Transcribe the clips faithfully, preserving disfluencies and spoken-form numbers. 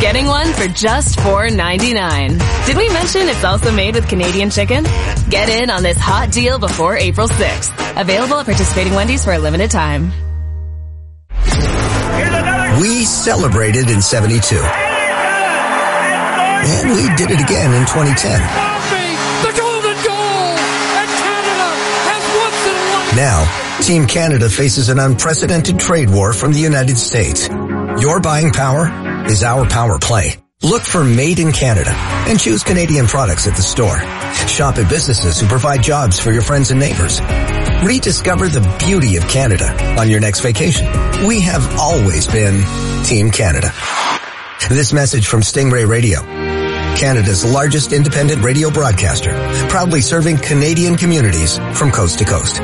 getting one for just four ninety-nine. Did we mention it's also made with Canadian chicken? Get in on this hot deal before April sixth. Available at participating Wendy's for a limited time. We celebrated in seventy-two. And we did it again in twenty ten. The golden goal! And Canada has once and once. Now, Team Canada faces an unprecedented trade war from the United States. Your buying power is our power play. Look for Made in Canada and choose Canadian products at the store. Shop at businesses who provide jobs for your friends and neighbors. Rediscover the beauty of Canada on your next vacation. We have always been Team Canada. This message from Stingray Radio, Canada's largest independent radio broadcaster, proudly serving Canadian communities from coast to coast.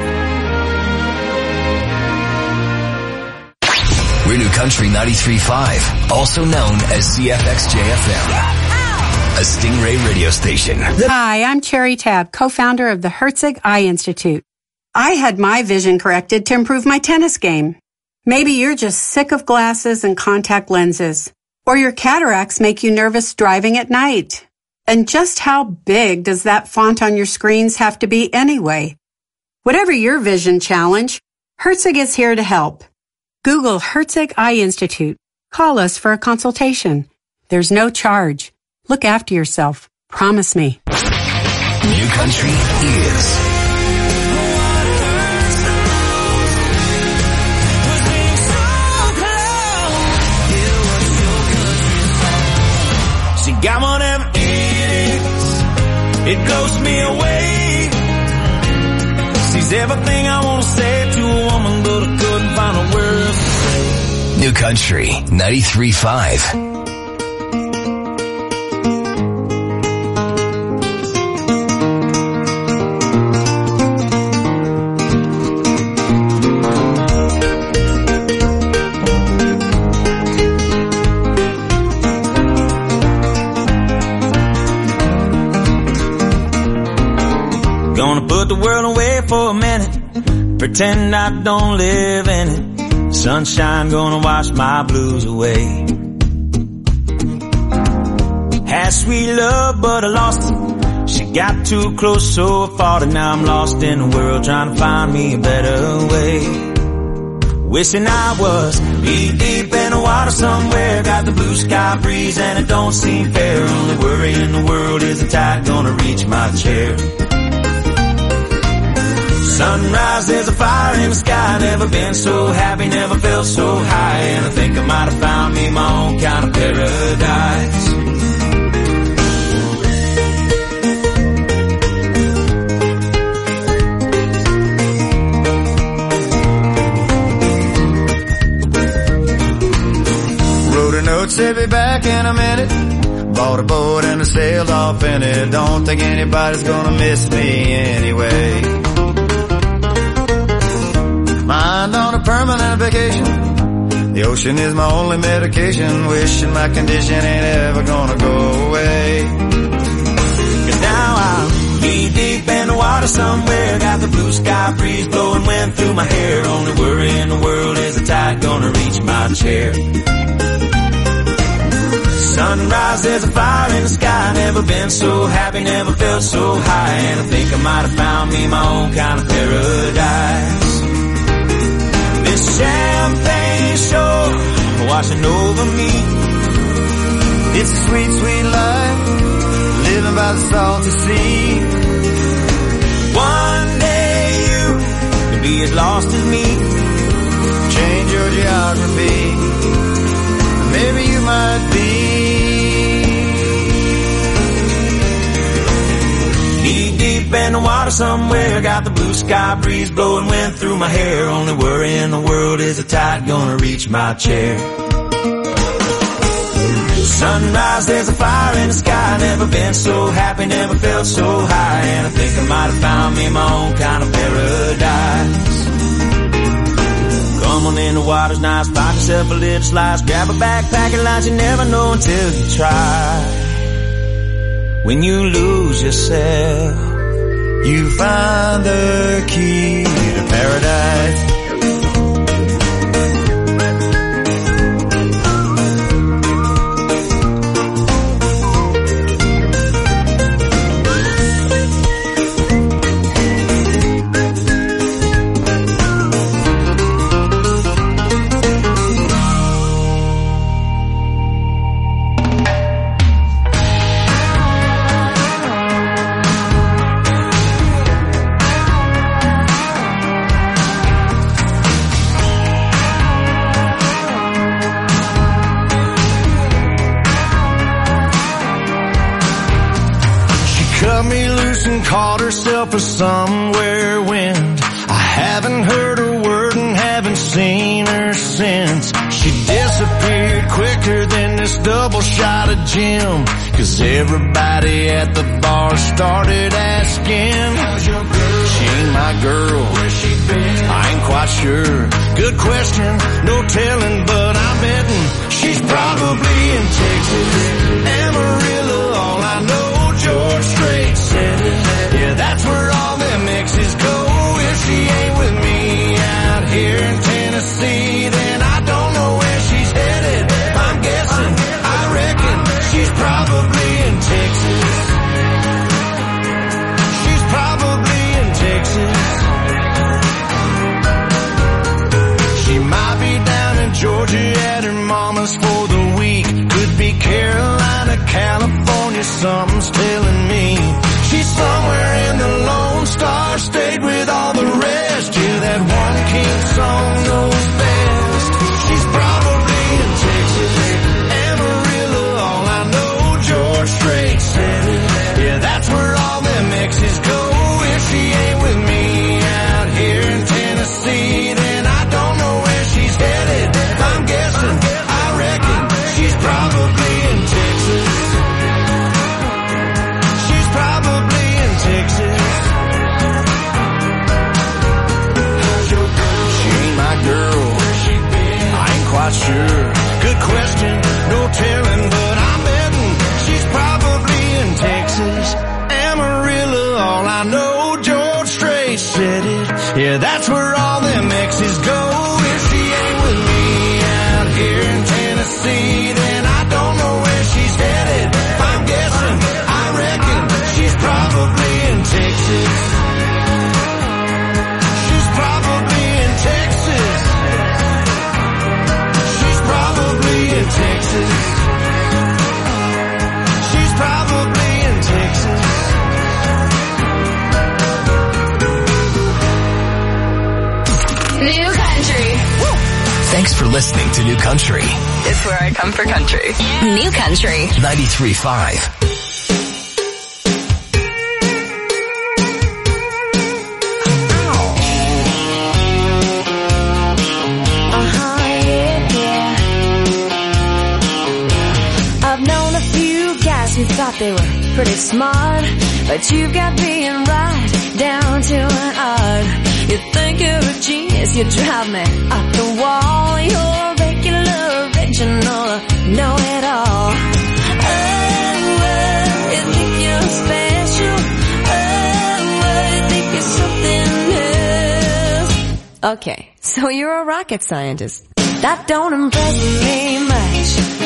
We're New Country ninety-three point five, also known as C F X J F M, a Stingray radio station. Hi, I'm Cherry Tabb, co-founder of the Herzig Eye Institute. I had my vision corrected to improve my tennis game. Maybe you're just sick of glasses and contact lenses, or your cataracts make you nervous driving at night. And just how big does that font on your screens have to be anyway? Whatever your vision challenge, Herzig is here to help. Google Herzig Eye Institute. Call us for a consultation. There's no charge. Look after yourself. Promise me. New Country is... She got whatever it is. It blows me away. She's everything I want to say to a woman, but I couldn't find a word to say. New Country ninety-three point five. Gonna put the world away for a minute, pretend I don't live in it. Sunshine gonna wash my blues away. Had sweet love, but I lost it. She got too close, so I fought it. Now I'm lost in the world, trying to find me a better way. Wishing I was knee deep in the water somewhere. Got the blue sky breeze and it don't seem fair. Only worry in the world is the tide gonna reach my chair. Sunrise, there's a fire in the sky. Never been so happy, never felt so high. And I think I might have found me my own kind of paradise. Wrote a note, said be back in a minute. Bought a boat and I sailed off in it. Don't think anybody's gonna miss me anyway. Mind on a permanent vacation. The ocean is my only medication. Wishing my condition ain't ever gonna go away. Cause now I'm knee deep in the water somewhere. Got the blue sky breeze blowing wind through my hair. Only worry in the world is the tide gonna reach my chair. Sunrise, there's a fire in the sky. Never been so happy, never felt so high. And I think I might have found me my own kind of paradise. This champagne shore washing over me. It's a sweet, sweet life, living by the salty sea. One day you could be as lost as me. Change your geography, maybe you might be. Knee deep in the water somewhere. Got the blue sky breeze blowing wind through my hair. Only worry in the world is the tide gonna reach my chair. Sunrise, there's a fire in the sky. Never been so happy, never felt so high. And I think I might have found me my own kind of paradise. Come on in, the water's nice. Buy yourself a little slice. Grab a backpack and lunch. You never know until you try. When you lose yourself, you find the key to paradise. face and called herself a somewhere wind. I haven't heard a word and haven't seen her since. She disappeared quicker than this double shot of gin. Cause everybody at the bar started asking, how's your girl? She ain't my girl. Where's she been? I ain't quite sure. Good question, no telling, but I'm betting she's probably in Texas. Amarillo, all I know, George Strait said it. Yeah, that's where all them exes go. If she ain't with me out here in Tennessee, then I don't know where she's headed. I'm guessing, I reckon she's probably in Texas. She's probably in Texas. She might be down in Georgia at her mama's for the week. Could be Carolina, California, something's telling me. She's somewhere in the Lone Star State with all the rest. Yeah, that one king song knows best. She's probably in Texas. Amarillo, all I know, George Strait said it. Yeah, that's where all them exes go. If she ain't with me out here in Tennessee, then I don't know where she's headed. I'm guessing, I reckon she's probably in Texas. She's probably in Texas. She ain't my girl. I ain't quite sure. Good question, no telling, but I'm betting she's probably in Texas. Amarillo, all I know, George Strait said it. Yeah, that's where all them exes go. If she ain't with me out here in Tennessee, then I don't know where she's headed. I'm guessing, I reckon she's probably in Texas. She's probably in Texas. She's probably in Texas. She's probably in Texas. New Country. Thanks for listening to New Country. It's where I come for country. New Country. ninety-three point five. Who thought they were pretty smart, but you've got being right down to an art. You think you're a genius, you drive me up the wall. You're a regular, original, know-it-all. Oh, oh, you think you're special. Oh, oh, you think you're something else. Okay, so you're a rocket scientist. That don't impress me much.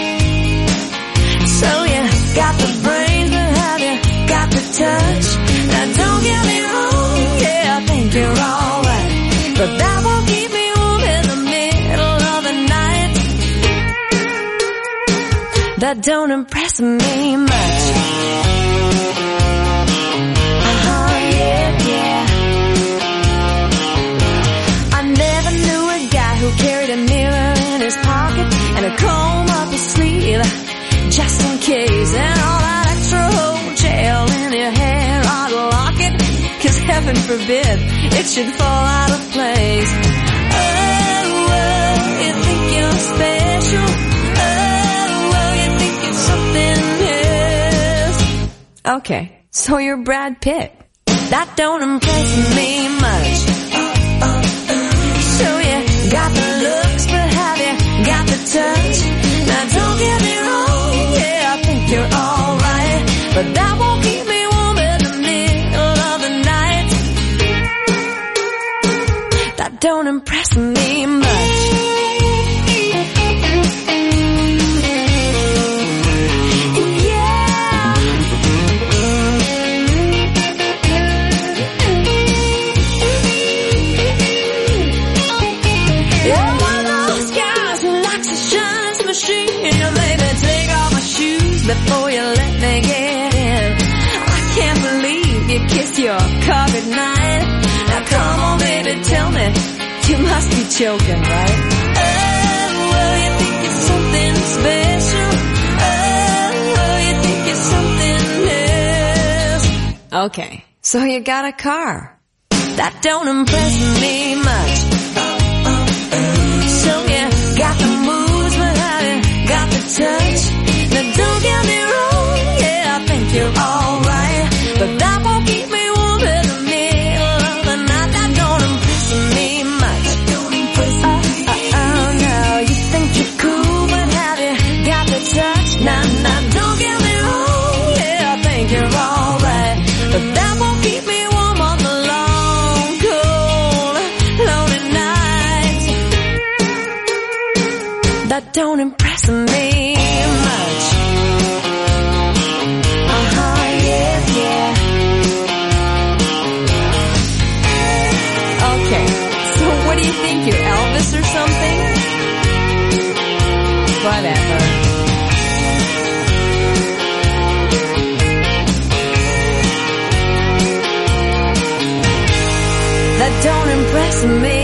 So you got the brains, but have you got the touch? Now don't get me wrong, yeah, I think you're alright, but that won't keep me warm in the middle of the night. That don't impress me much. Uh-huh, yeah, yeah. I never knew a guy who carried a mirror in his pocket and a comb up his sleeve, just in case, and all that extra hotel in your hair I'd lock it, cause heaven forbid it should fall out of place. Oh, oh, you think you're special. Oh, oh, you think you're something else. Okay, so you're Brad Pitt. That don't impress me much. So you got the looks, but have you got the touch? Now don't get me wrong, yeah, I think you're alright, but that won't keep me warm in the middle of the night. That don't impress me much. Yeah. Before you let me get in, I can't believe you kissed your car goodnight. Now come on baby, tell me, you must be joking, right? Oh, oh, you think you're something special. Oh, oh, you think you're something else. Okay, so you got a car. That don't impress me much. So you got the moves, but have you got the touch? Now don't get me wrong, yeah, I think you're alright, but that won't keep me warm in the middle of the night. That don't impress me much. Oh, oh, oh, no, you think you're cool, but have you got the touch? Nah, nah, don't get me wrong, yeah, I think you're alright, but that won't keep me warm on the long, cold, lonely nights. That don't impress me much. Uh-huh, yeah, yeah. Okay, so what do you think, you're Elvis or something? Whatever. That don't impress me.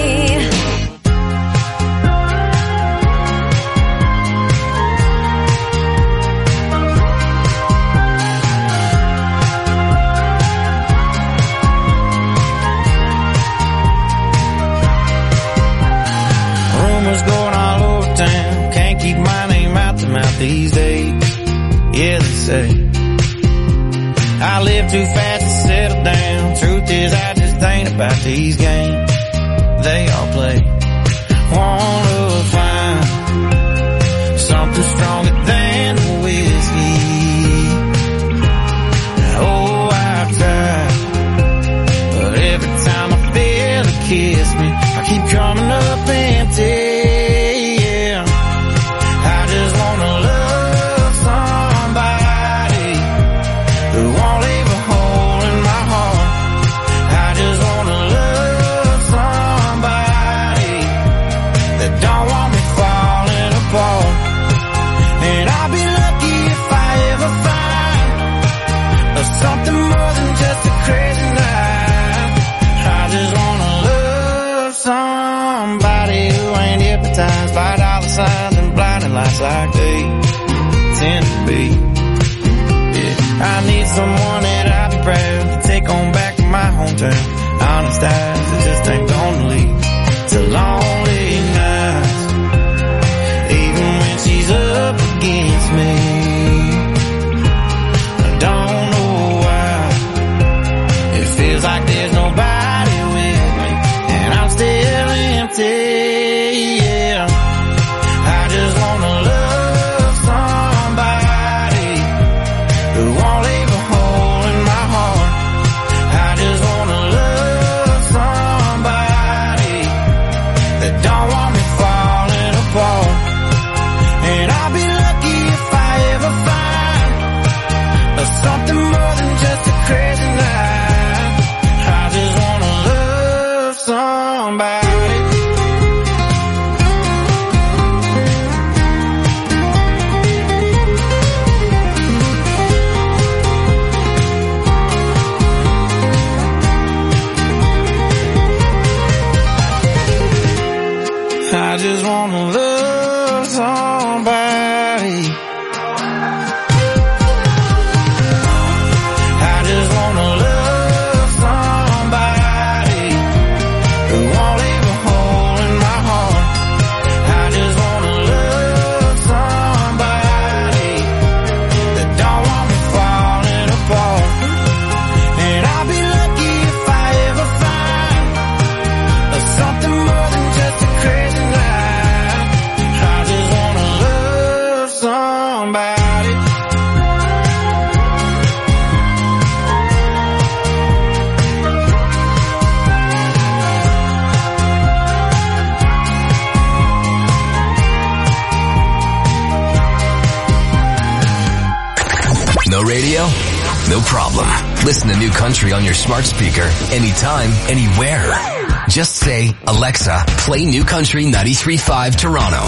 Rumors going all over town, can't keep my name out the mouth these days. Yeah, they say I live too fast to settle down. Truth is, I just ain't about these games they all play. Wanna find something stronger than whiskey. Oh, I've tried, but every time I feel it kiss me, I keep coming up empty. Yeah, I just wanna love somebody who won't leave a hole in my heart. I just wanna love somebody that don't want me falling apart. And I'll be lucky if I ever find something more than just a crazy night. I just wanna love somebody who ain't hypnotized by dollar signs and blinding lights like they tend to be. Yeah, I need someone that I'll be proud to take on back to my hometown. Honest eyes that just ain't gonna leave to lonely nights, even when she's up against me. I don't know why it feels like there's nobody with me, and I'm still empty. Yeah, I just wanna love somebody who won't leave a hole in my heart. I just wanna love somebody that don't want me falling apart. And I'll be lucky if I ever find something more than just a crazy night. I just wanna love somebody. I just wanna love somebody. I just wanna love somebody who won't leave a hole in my heart. I just wanna love somebody that don't want me falling apart. And I'll be lucky if I ever find something more than just a crazy night. I just wanna love somebody. No radio? No problem. Listen to New Country on your smart speaker anytime, anywhere. Just say, Alexa, play New Country ninety-three point five Toronto.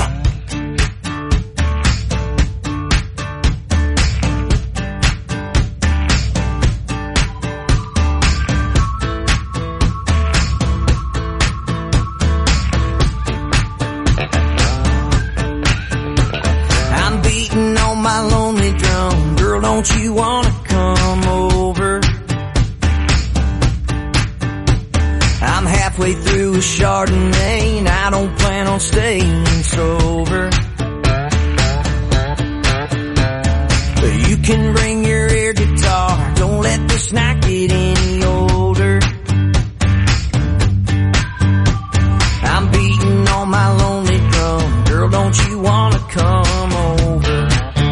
I'm beating on my lonely drum. Girl, don't you wanna come over? halfway through a Chardonnay, and I don't plan on staying sober. But you can bring your air guitar, don't let this night get any older. I'm beating on my lonely drum, girl, don't you wanna come over?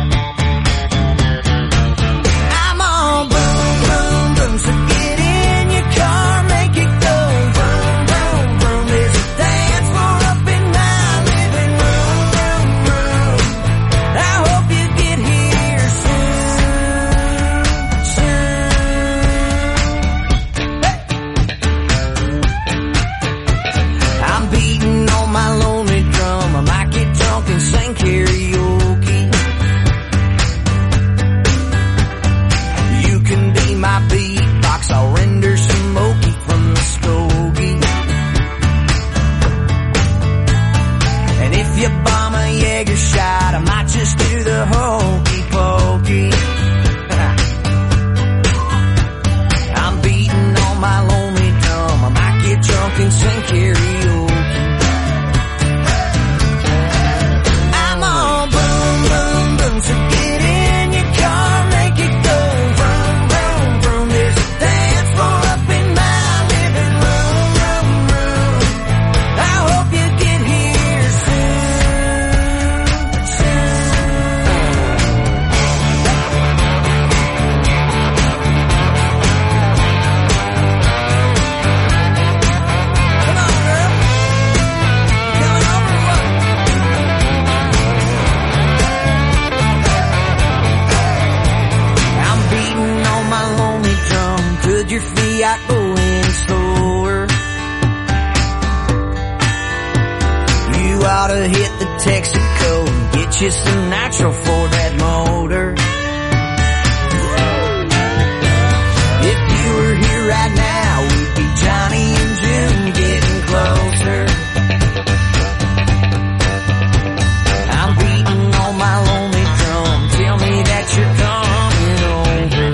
I'm all boom, boom, boom, so get in your car, make it go vroom, vroom, vroom. There's a dance floor up in my living room, room, room. I hope you get here soon, soon. I'm beating on my lonely drum, I might get drunk and sing karaoke. You can be my beatbox, I'll render some Moki from the Skokie. And if you bomb a Jaeger shot, I might just do the hokey pokey. I'm beating on my lonely drum, I might get drunk and sing karaoke. I'm all boom, boom, boom, so get in your car, make it go vroom, vroom, vroom. There's a dance floor up in my living room, room, room. I hope you get here soon, Come on, girl. Coming over what? I'm beating on my lonely drum. Could your Fiat go any slower? You oughta hit the Texaco and get you some nitro for that motor. If you were here right now, we'd be Johnny and June getting closer. I'm beating on my lonely drum. Tell me that you're coming over.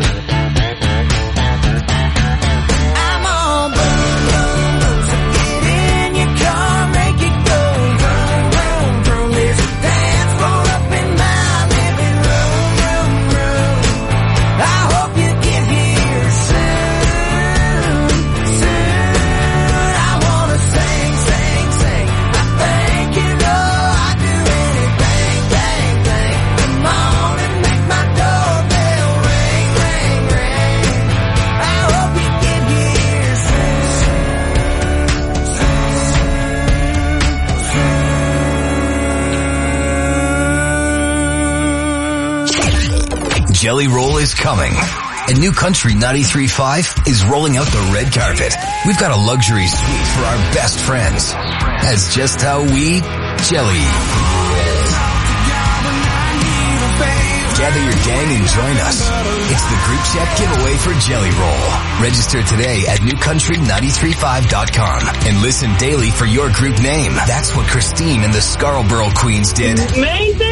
I'm all boom, boom, boom, so get in your car, make it go vroom, vroom, vroom. There's a dance floor up in my living room, room, room. I hope you get here soon, soon. I wanna sing, sing, sing. I think you know I'd do anything, thing, thing. Come on and make my doorbell ring, ring, ring. I hope you get here soon, soon. Jelly Roll is coming. And New Country ninety-three point five is rolling out the red carpet. We've got a luxury suite for our best friends. That's just how we jelly. Gather your gang and join us. It's the group chat giveaway for Jelly Roll. Register today at new country nine three five dot com and listen daily for your group name. That's what Christine and the Scarborough Queens did. Amazing!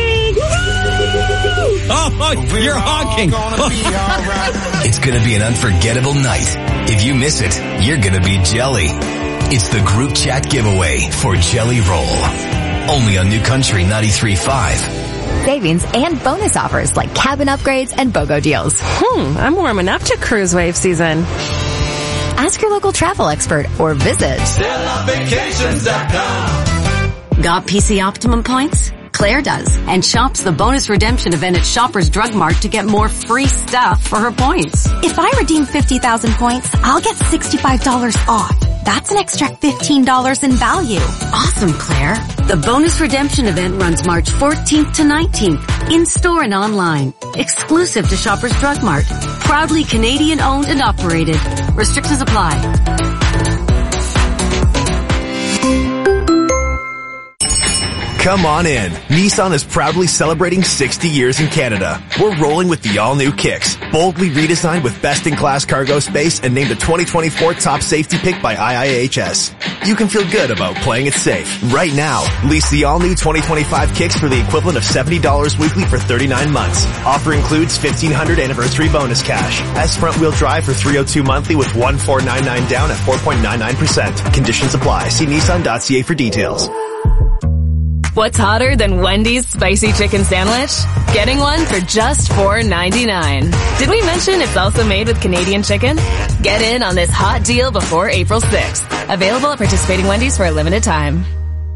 Oh, oh you're honking. It's gonna be an unforgettable night. If you miss it, you're gonna be jelly. It's the group chat giveaway for Jelly Roll. Only on New Country ninety-three point five. Savings and bonus offers like cabin upgrades and BOGO deals. Hmm, I'm warming up to cruise wave season. Ask your local travel expert or visit Stella Vacations dot com. Got P C Optimum points? Claire does, and shops the bonus redemption event at Shoppers Drug Mart to get more free stuff for her points. If I redeem fifty thousand points, I'll get sixty-five dollars off. That's an extra fifteen dollars in value. Awesome, Claire. The bonus redemption event runs March fourteenth to nineteenth, in-store and online. Exclusive to Shoppers Drug Mart. Proudly Canadian owned and operated. Restrictions apply. Come on in. Nissan is proudly celebrating sixty years in Canada. We're rolling with the all-new Kicks, boldly redesigned with best-in-class cargo space and named a twenty twenty-four top safety pick by I I H S. You can feel good about playing it safe. Right now, lease the all-new twenty twenty-five Kicks for the equivalent of seventy dollars weekly for thirty-nine months. Offer includes fifteen hundred dollars anniversary bonus cash. S front-wheel drive for three hundred two monthly with one thousand four hundred ninety-nine down at four point nine nine percent. Conditions apply. See Nissan dot C A for details. What's hotter than Wendy's spicy chicken sandwich? Getting one for just four ninety-nine. Did we mention it's also made with Canadian chicken? Get in on this hot deal before April sixth. Available at participating Wendy's for a limited time.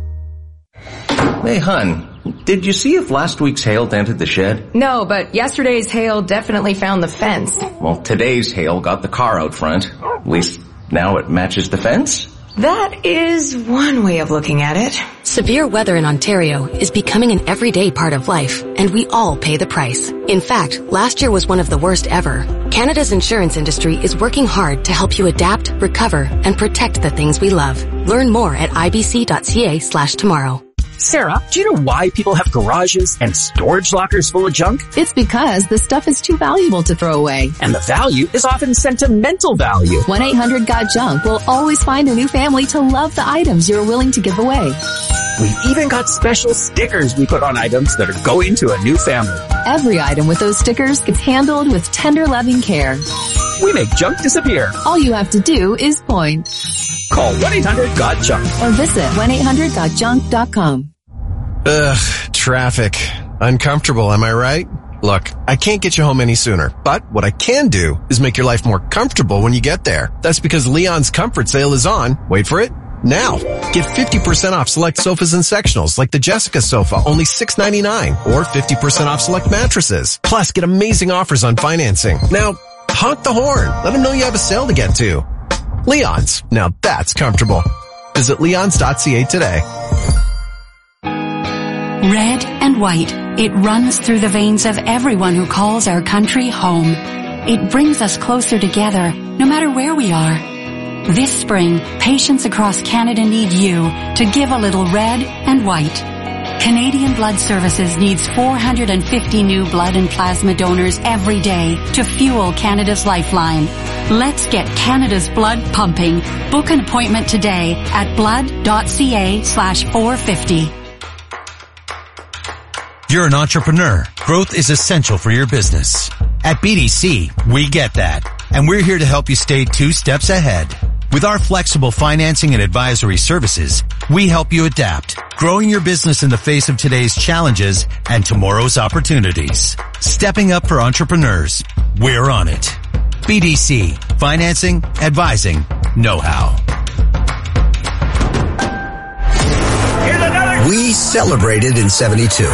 Hey, hun, did you see if last week's hail dented the shed? No, but yesterday's hail definitely found the fence. Well, today's hail got the car out front. At least now it matches the fence. That is one way of looking at it. Severe weather in Ontario is becoming an everyday part of life, and we all pay the price. In fact, last year was one of the worst ever. Canada's insurance industry is working hard to help you adapt, recover, and protect the things we love. Learn more at ibc.ca slash tomorrow. Sarah, do you know why people have garages and storage lockers full of junk? It's because the stuff is too valuable to throw away. And the value is often sentimental value. one eight hundred got junk will always find a new family to love the items you're willing to give away. We've even got special stickers we put on items that are going to a new family. Every item with those stickers gets handled with tender, loving care. We make junk disappear. All you have to do is point. Call one eight hundred got junk. Or visit one eight hundred got junk dot com. Ugh, traffic. Uncomfortable, am I right? Look, I can't get you home any sooner, but what I can do is make your life more comfortable when you get there. That's because Leon's Comfort Sale is on. Wait for it. Now, get fifty percent off select sofas and sectionals like the Jessica sofa, only six ninety-nine, or fifty percent off select mattresses. Plus, get amazing offers on financing. Now, honk the horn. Let them know you have a sale to get to. Leon's. Now that's comfortable. Visit leons dot c a today. Red and white, it runs through the veins of everyone who calls our country home. It brings us closer together, no matter where we are. This spring, patients across Canada need you to give a little red and white. Canadian Blood Services needs four hundred fifty new blood and plasma donors every day to fuel Canada's lifeline. Let's get Canada's blood pumping. Book an appointment today at blood.ca slash 450. You're an entrepreneur. Growth is essential for your business. At B D C, we get that. And we're here to help you stay two steps ahead. With our flexible financing and advisory services, we help you adapt, growing your business in the face of today's challenges and tomorrow's opportunities. Stepping up for entrepreneurs. We're on it. B D C. Financing, advising, know-how. We celebrated in seventy-two.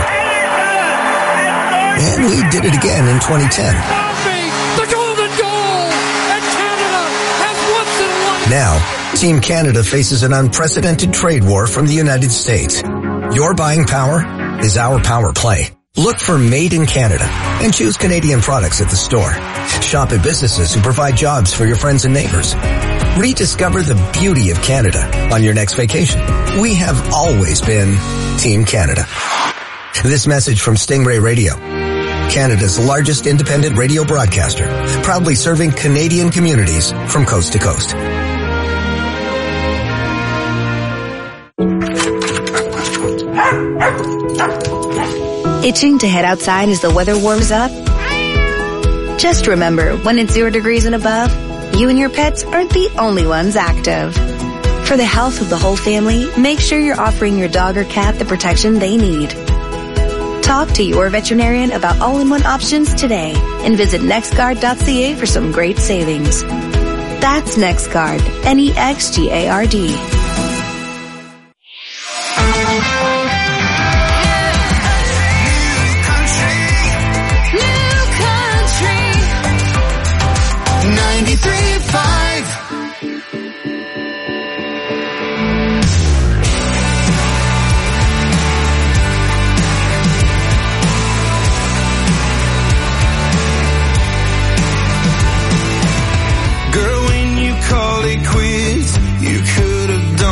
And we did it again in twenty ten. The golden goal! And Canada has once in a lifetime. Now, Team Canada faces an unprecedented trade war from the United States. Your buying power is our power play. Look for Made in Canada and choose Canadian products at the store. Shop at businesses who provide jobs for your friends and neighbors. Rediscover the beauty of Canada on your next vacation. We have always been Team Canada. This message from Stingray Radio, Canada's largest independent radio broadcaster, proudly serving Canadian communities from coast to coast. Itching to head outside as the weather warms up? Just remember, when it's zero degrees and above, you and your pets aren't the only ones active. For the health of the whole family, make sure you're offering your dog or cat the protection they need. Talk to your veterinarian about all-in-one options today and visit nextguard dot c a for some great savings. That's NextGuard, N E X G A R D. ninety-three point five Girl, when you call it quits, you could have done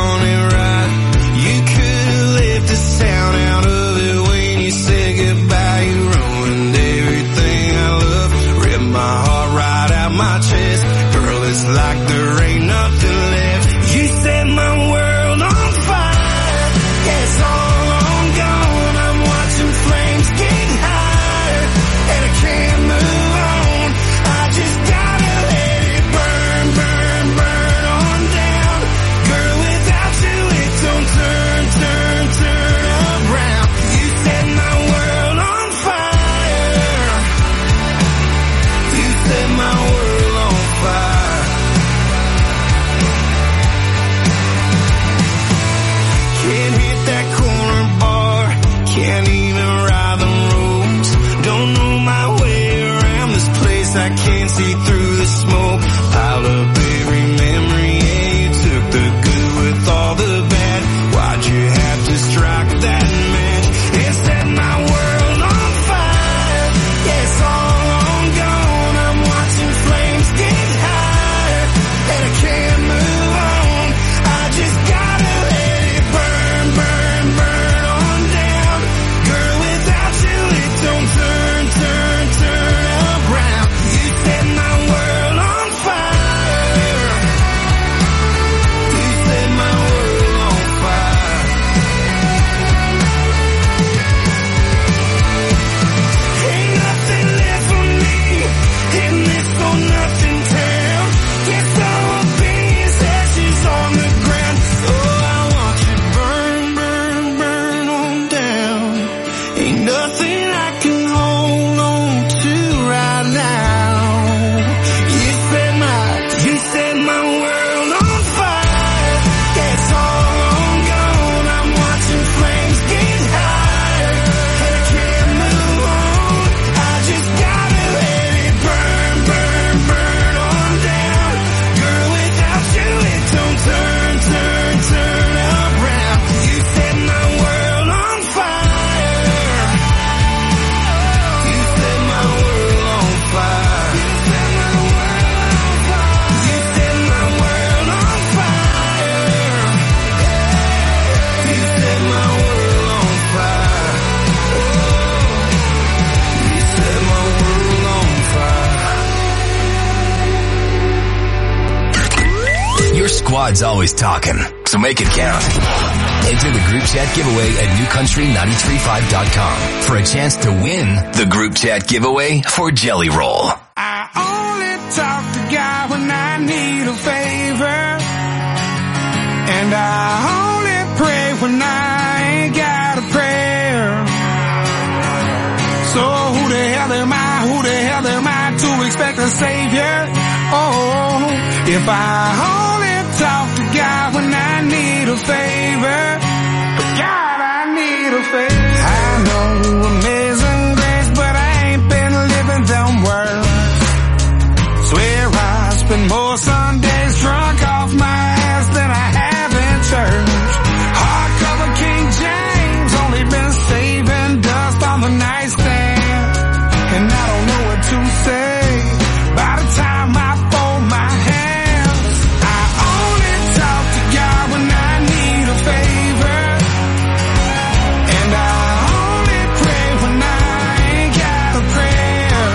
squad's always talking, so make it count. Enter the group chat giveaway at new country nine three five dot com for a chance to win the group chat giveaway for Jelly Roll. I only talk to God when I need a favor, and I only pray when I ain't got a prayer. So who the hell am I, who the hell am I to expect a savior? Oh, if I only talk to God when I need a favor, God, I need a favor. I know amazing grace, but I ain't been living them words. Swear I spend more Sundays drunk off my ass than I have in church. Hardcover King James, only been saving dust on the nightstand, and I don't know what to say by the time I fold my hands. I only talk to God when I need a favor, and I only pray when I ain't got a prayer.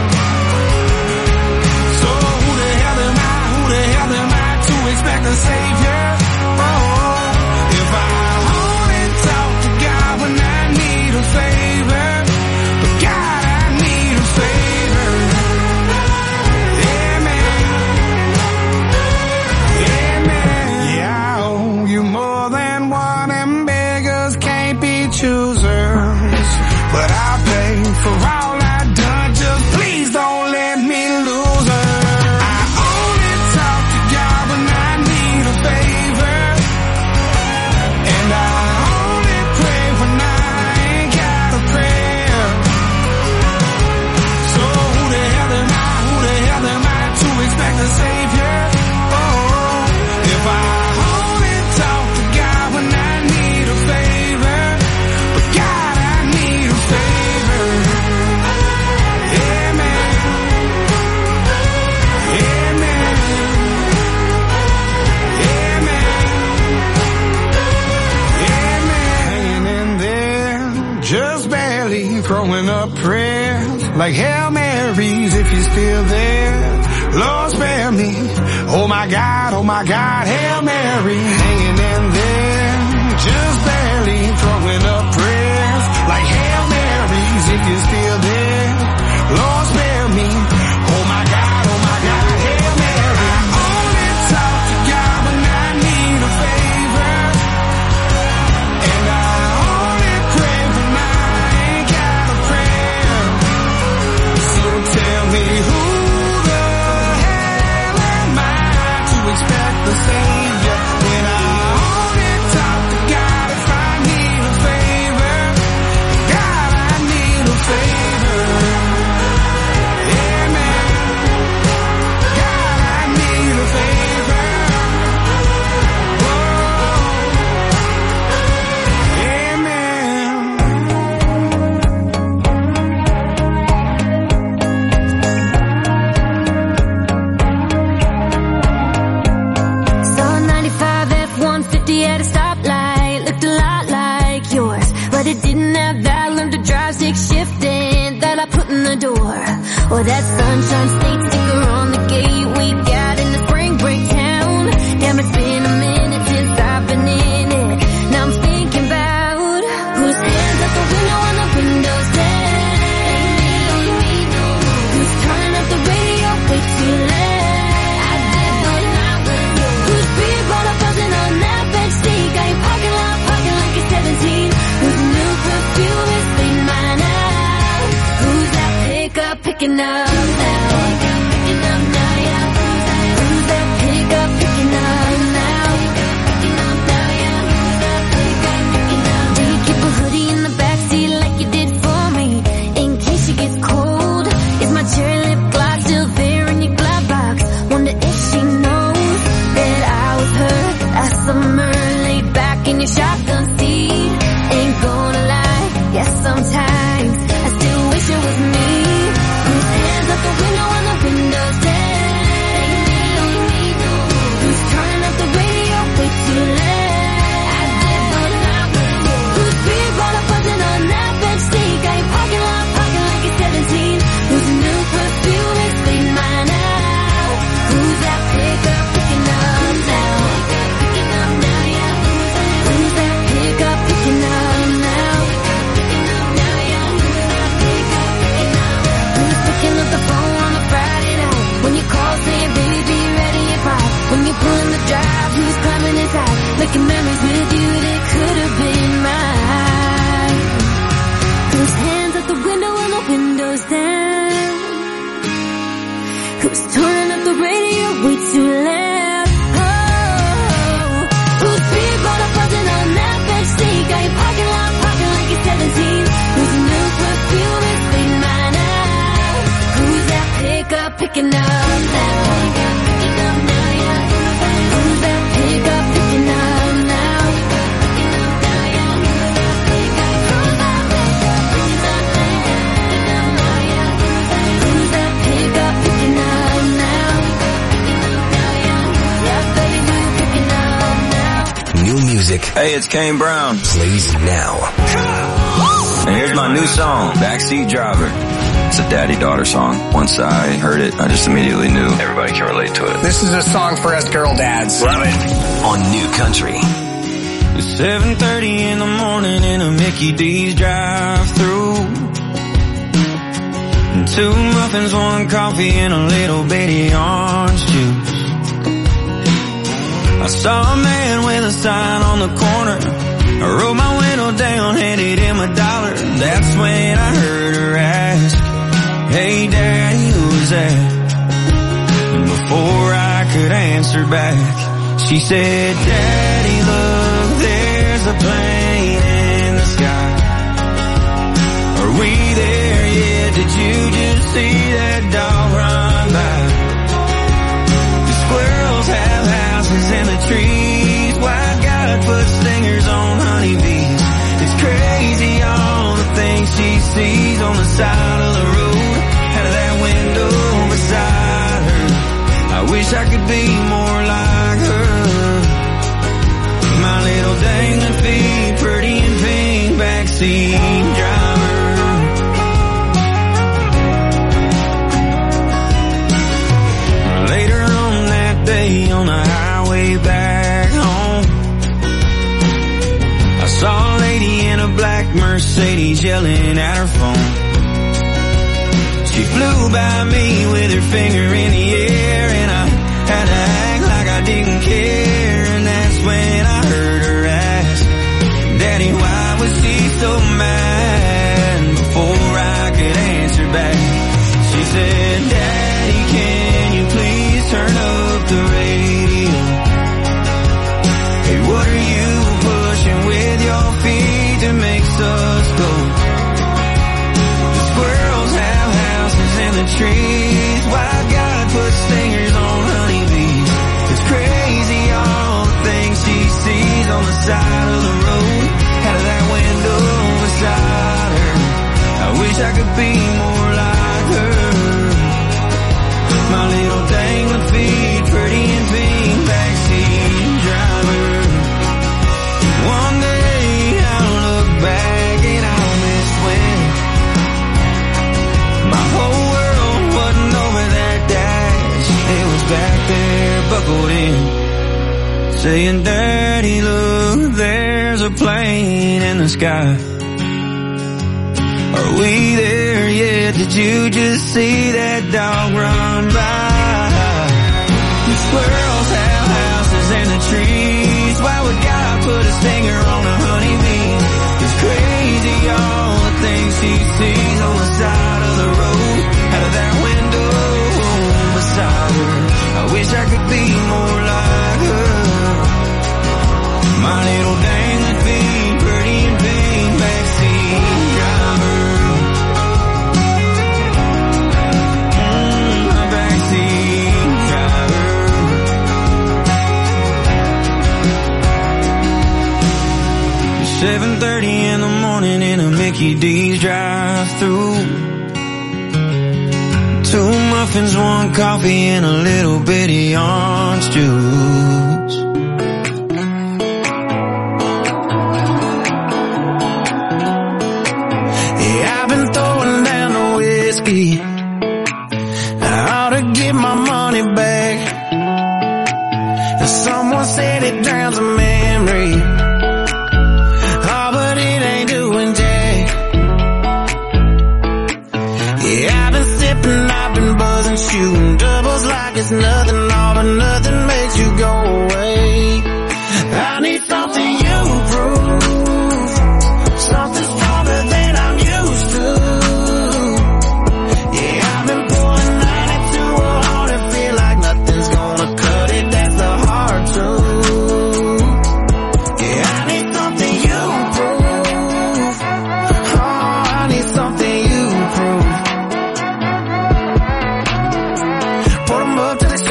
So who the hell am I, who the hell am I to expect a savior? Oh, if I only talk to God when I need a favor, but God, I need a favor. Yeah, man. Yeah, man. Yeah, I owe you more than one, and beggars can't be choosers. But I'll pay for all I've done, just please don't let me lose her. I only talk to God when I need a favor, and I only pray when I ain't got a prayer. So who the hell am I, who the hell am I to expect a savior? Oh, if I only talk to God when I need a favor, but God, I need a favor. Yeah, man. Yeah, man. Yeah, man. Yeah, man. Hanging in there, just barely throwing up prayers like Hail Marys if you're still there. Lord, spare me. Oh my God, oh my God, Hail Mary. Hanging in there, just barely throwing up prayers like Hail Marys if you're still there. Lord, spare me. Oh my God, oh my God, Hail Mary. I only talk to God when I need a favor, and I only pray when I ain't got a prayer. So tell me who the hell am I to expect the savior when I only talk to God if I need a favor? God, I need a favor. Yeah, man. God, I need a favor. Whoa. Yeah, man. Saw ninety-five F one fifty at a stoplight, looked a lot like yours, but it didn't have that learn to drive stick shifting that I put in the door, or that sunshine state sticker on the gate we got in the spring break town. Damn, it's been a minute since I've been in it. Now I'm thinking about whose hands out the window on the window's down, who's turning up the radio way too loud. I did but not with you. Who's beer bottle buzzing on that bench seat? Got your parking lot parking like you're seventeen. Whose new perfume is clean mine out? Who's that pickup picking up now? Who's turning up the radio way too loud? Oh, who's big on a buzzing on that backseat? Got your parking lot popping like you're seventeen. Who's new perfume is clean by now? Who's that pickup picking up? That pickup picking up now, yeah. Who's that pickup picking up now? Picking up now, yeah. Who's that pickup? Who's that pickup picking up now, yeah? Who's that pickup picking up now? Picking up now, yeah. Yeah, baby, who's picking up now? New music. Hey, it's Kane Brown. Plays now. And here's my new song, Backseat Driver. It's a daddy-daughter song. Once I heard it, I just immediately knew everybody can relate to it. This is a song for us girl dads. Love it. On New Country. It's seven thirty in the morning in a Mickey D's drive-thru. Two muffins, one coffee, and a little bitty orange juice. I saw a man with a sign on the corner. I rolled my window down, handed him a dollar. That's when I heard her ask, hey daddy, who's that? And before I could answer back, she said, daddy, look, there's a plane in the sky. Are we there yet? Did you just see that dog run by? The squirrels have houses in the trees. Why God put stingers on honeybees? It's crazy all the things she sees on the side of the road, out of that window beside her. I wish I could be more like her. My little dangling feet, pretty and pink, backseat driver. Later on that day on the highway back home, I saw a lady in a black Mercedes yelling at her phone. She flew by me with her finger in the air, and I had to act like I didn't care. And that's when I heard her ask, daddy, why was she so mad? Before I could answer back, she said, daddy, can you please turn up the radio? Hey, what are you pushing with your feet that makes us go? The squirrels have houses in the trees. Why God put stingers on honeybees? It's crazy all the things she sees on the side of the road, out of that window beside her. I wish I could be more like her. My little dangling feet, pretty and pink, backseat driver. One day I'll look back and I'll miss when my whole world wasn't over that dash. It was back there buckled in, saying, daddy, look, there's a plane in the sky. Are we there yet? Did you just see that dog run by? The squirrels have houses in the trees. Why would God put his finger on a honeybee? It's crazy all the things she sees on the side of the road, out of that window beside her. I wish I could be more like her. My little dangling feet, pretty and pink, backseat driver. Mm, my backseat driver. seven thirty in the morning in a Mickey D's drive-thru. Two muffins, one coffee, and a little bitty orange juice. Yeah, I've been throwing down the whiskey. I ought to get my money back. Someone said it drowns a memory. Oh, but it ain't doing jack. Yeah, I've been sipping, I've been buzzing, shooting doubles like it's nothing. All but nothing makes you go away. I need something you prove, something stronger than I'm used to. Yeah, I've been pulling ninety-two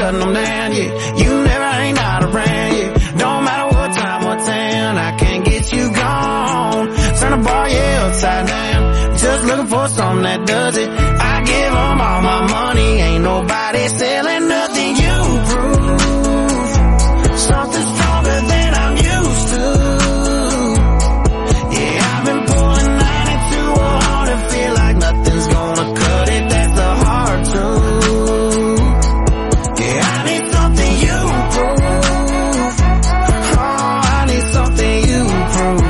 shutting them down, yeah. You never ain't out around, yeah. Don't matter what time, what town, I can't get you gone. Turn the bar, yeah, upside down. Just looking for something that does it. I give them all my money, ain't nobody selling nothing. You prove something stronger than I'm used to. Yeah, I've been pulling ninety to one hundred, feel like nothing's gonna cut it. That's the hard truth. Yeah, I need something you prove. Oh, I need something you prove.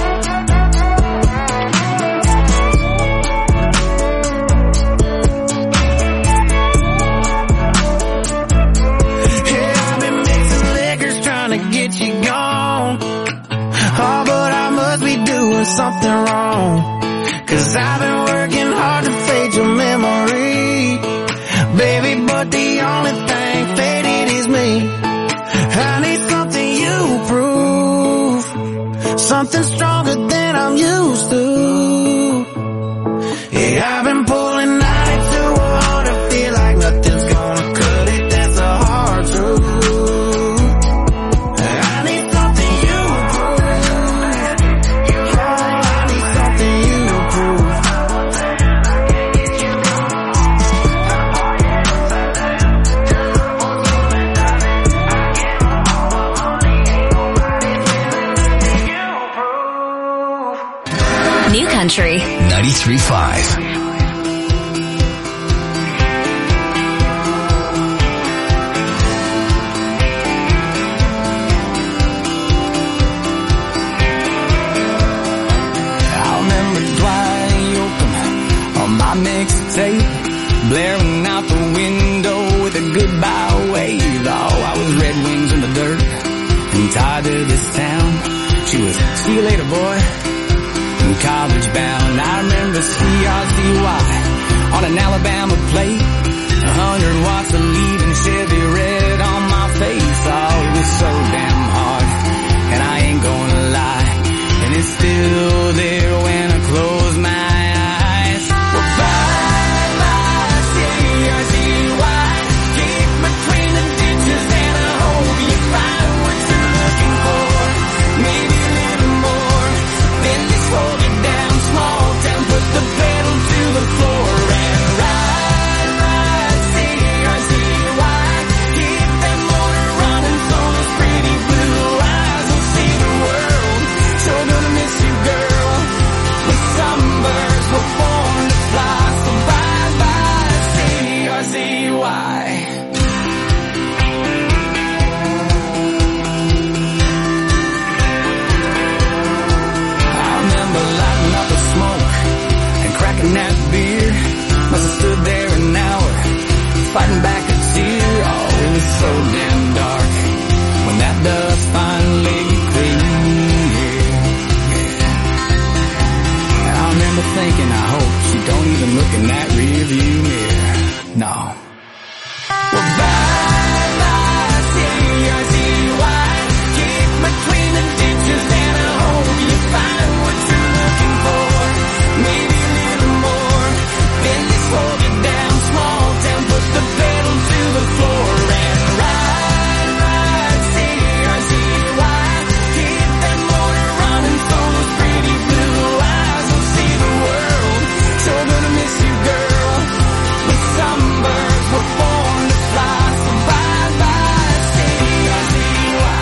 Yeah, I've been mixing liquors trying to get you gone. Oh, but I must be doing something wrong. Cause I've been working hard to fade your memory, baby, but the only thing faded is me. I need something you prove, something stronger than I'm used to. Yeah, I've been pulling ninety to one hundred, feel like nothing's gonna cut it. That's a hard truth. I need something you prove. Oh, I need something you prove. New Country ninety-three point five. I remember Dwight Yoakam on my mixtape, blaring out the window with a goodbye wave. Oh, I was Red Wings in the dirt and tied to this town. She was, see you later, boy, and college bound. I remember C R Z Y on an Alabama plate, a hundred watts of leaving Chevy red on my face. Oh, it was so damn hard, and I ain't gonna lie, and it's still there when I close my eyes. Well, bye, bye, C R Z Y, keep between the ditches, and I hope you find what you're looking for. Maybe a little more, then just hold it down, small town, put the pedal to the floor and ride, ride, C R Z Y, keep that motor running so those pretty blue eyes will see the world. Sure gonna miss you, girl, but some birds were born to fly, so bye bye, C R Z Y. I remember lighting up a smoke and cracking that beer. Must have stood there an hour, fighting back a tear. Oh, it was so damn dark when that dust finally cleared. I remember thinking, I hope she don't even look in that rearview mirror. No. Well, bye bye, C R Z Y, keep between the ditches, and I hope you find what you're looking for. Maybe a little more, then just hold it down, small town, put the pedal to the floor and ride, ride, C R Z Y, keep that motor running so those pretty blue eyes will see the world. Sure gonna miss you, girl, but some birds were born to fly, so bye bye, C R Z Y.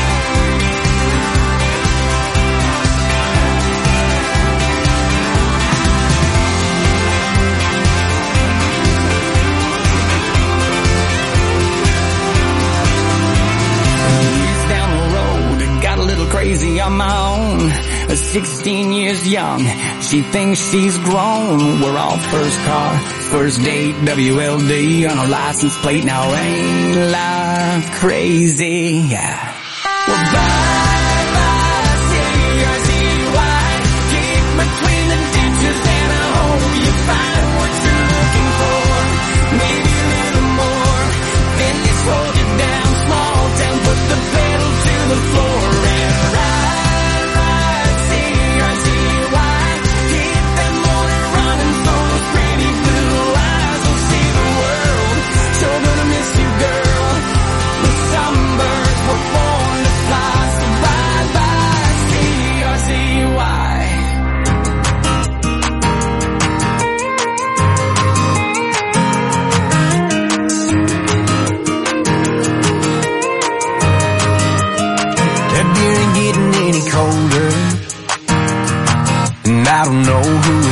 Years down the road, got a little crazy on my own. sixteen years young, she thinks she's grown. We're all first car, first date, W L D on a license plate. Now ain't life crazy? Yeah. Well, bye bye, C R Z Y, keep between the ditches, and I hope you find what you're looking for. Maybe a little more, then just hold it down, small town, put the pedal to the floor and ride, ride, C R Z Y, keep that motor running so those pretty blue eyes will see the world. Sure gonna miss you, girl,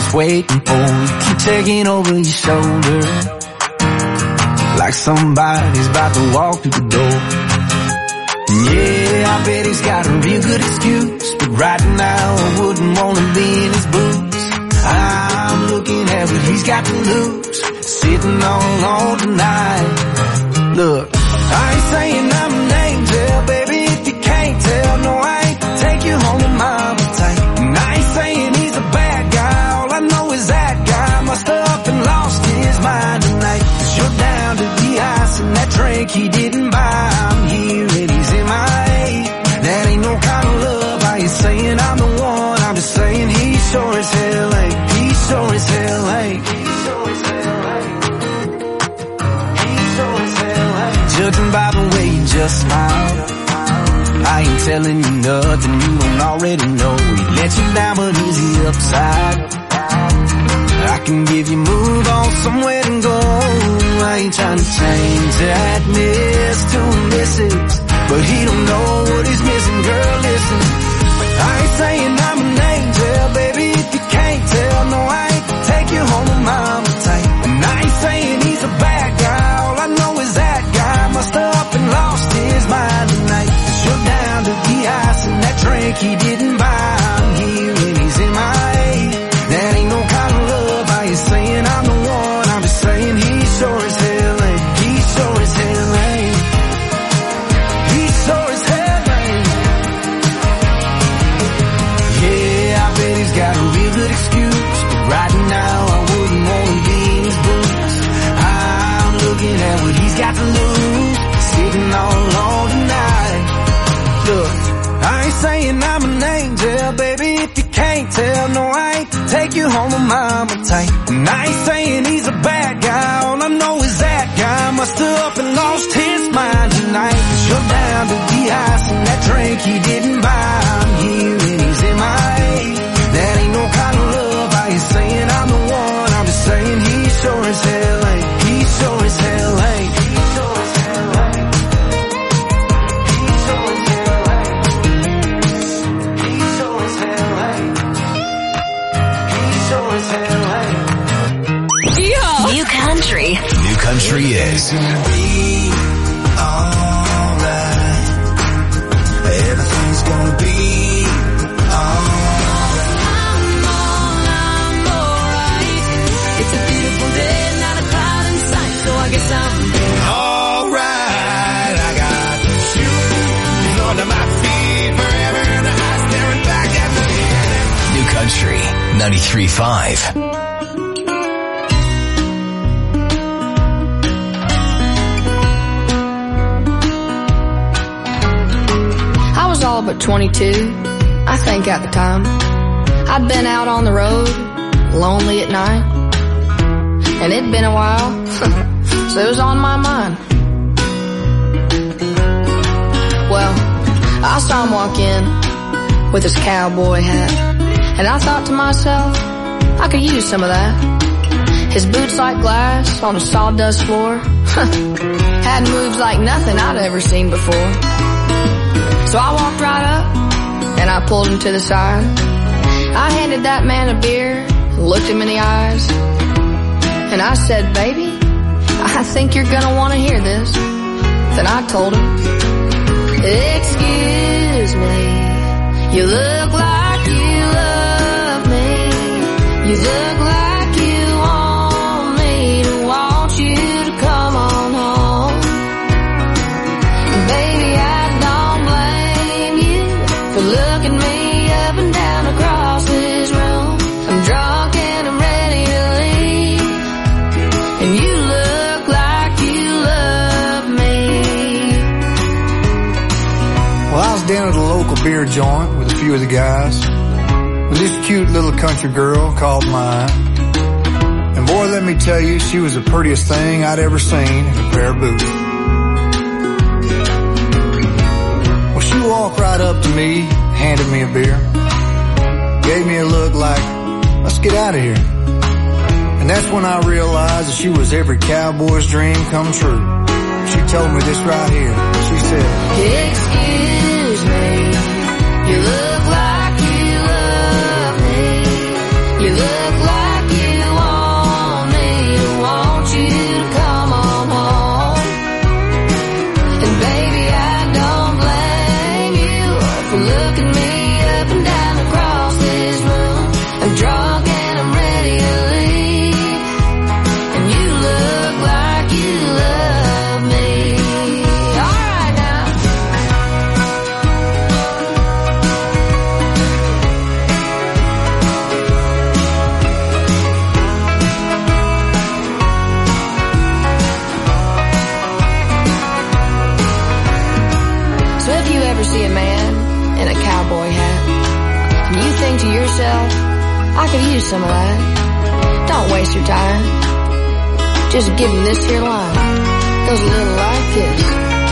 just waiting for you. Keep taking over your shoulder, like somebody's about to walk through the door. Yeah, I bet he's got a real good excuse, but right now I wouldn't wanna be in his boots. I'm looking at what he's got to lose, sitting all alone tonight. Look, I ain't saying I'm an angel, baby, if you can't tell. No, I ain't take you home to mama tight. And I ain't saying he's a bad guy, all I know is that guy must have up and lost his mind tonight. 'Cause you're down to the ice and that drink he didn't buy. I'm here and he's in my A. That ain't no kind of love. I ain't saying I'm the one, I'm just saying he sure as hell ain't. He sure as hell ain't. He sure as hell ain't. He sure as hell ain't. Judging by the way you just smiled, I ain't telling you nothing you don't already know. He let you down, but is he upside? I can give you move on somewhere to go. I ain't trying to change that miss to a missus, but he don't know what he's missing, girl, listen. I ain't saying I'm an angel, baby, if you can't tell. No, I ain't take you home to mama tight. And I ain't saying he's a bad guy, all I know is that guy must have up and lost his mind tonight. 'Cause you're down to the ice and that drink he didn't buy. I'm here and he's in my A. That ain't no kind of love. I ain't saying I'm the one, I'm just saying he sure as hell ain't. He sure as hell ain't. He sure as hell ain't. Yeah, I bet he's got a real good excuse, but right now I wouldn't want to be in his boots. I'm looking at what he's got to lose, sitting all alone tonight. Look, I ain't saying I'm an angel, baby, if you can't tell. No, I ain't take you home to mama tight. And I ain't saying he's a bad guy, all I know is that guy must have up and lost his mind tonight. 'Cause you're down to the ice and that drink he didn't buy. I'm here and he's in my A. That ain't no kind of love. I ain't saying I'm the one, I'm just saying he sure as hell ain't. He sure as hell ain't. He sure as hell ain't. He sure as hell ain't. He sure as hell ain't. He sure as hell ain't. Yeehaw! New country. New country is. Alright. Everything's gonna be alright. I'm all, I'm alright. It's a beautiful day, not a cloud in sight, so I guess I'm alright. I got shoes under my feet forever, and the eyes staring back at me. New country ninety-three point five. All but twenty-two, I think at the time. I'd been out on the road, lonely at night, and it'd been a while, so it was on my mind. Well, I saw him walk in with his cowboy hat, and I thought to myself, I could use some of that. His boots like glass on a sawdust floor, had moves like nothing I'd ever seen before. So I walked right up, and I pulled him to the side. I handed that man a beer, looked him in the eyes, and I said, baby, I think you're gonna want to hear this. Then I told him, excuse me, you look like you love me. You look like you want me to want you to come on home. Baby, I look at me up and down across this room. I'm drunk and I'm ready to leave, and you look like you love me. Well, I was down at a local beer joint with a few of the guys, with this cute little country girl called mine. And boy, let me tell you, she was the prettiest thing I'd ever seen in a pair of boots. She walked right up to me, handed me a beer, gave me a look like, let's get out of here. And that's when I realized that she was every cowboy's dream come true. She told me this right here. She said, excuse me, you look like you love me. You look like to yourself, I could use some of that. Don't waste your time. Just give him this here line. Goes a little like this.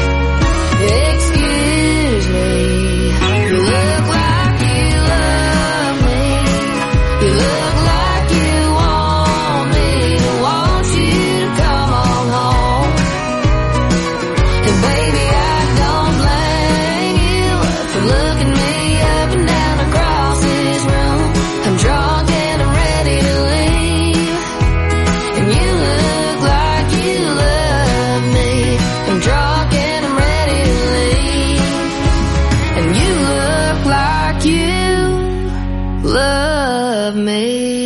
Excuse me, you look like you love me. You look like you want me. I want you to come on home. And baby, I don't blame you for looking me up and down across this room. I'm drunk and I'm ready to leave. And you look like you love me. I'm drunk and I'm ready to leave. And you look like you love me.